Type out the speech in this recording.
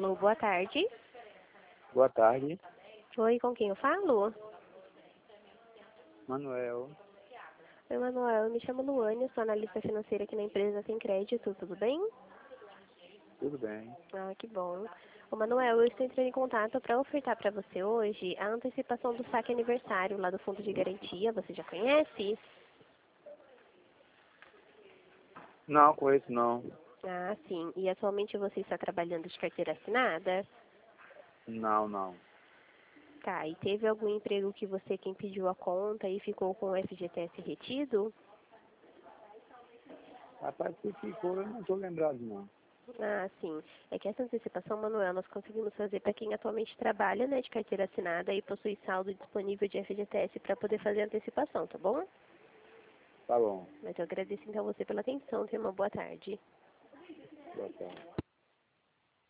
Alô, boa tarde. Boa tarde, Oi, com quem eu falo? Manuel. Oi, Manuel, eu me chamo Luane, eu sou analista financeira aqui na empresa Tem Crédito, tudo bem? Tudo bem? Ah, que bom. Ô, Manuel, eu estou entrando em contato para ofertar para você hoje a antecipação do saque aniversário lá do Fundo de Garantia, você já conhece? Não, conheço não. Ah, sim. E atualmente você está trabalhando de carteira assinada? Não. Tá, e teve algum emprego que você quem pediu a conta e ficou com o FGTS retido? Rapaz, se ficou, eu não tô lembrado não. Ah, sim. É que essa antecipação, Manuel, nós conseguimos fazer para quem atualmente trabalha, né, de carteira assinada e possui saldo disponível de FGTS para poder fazer a antecipação, tá bom? Tá bom. Mas eu agradeço então a você pela atenção. Tenha uma boa tarde. Boa tarde.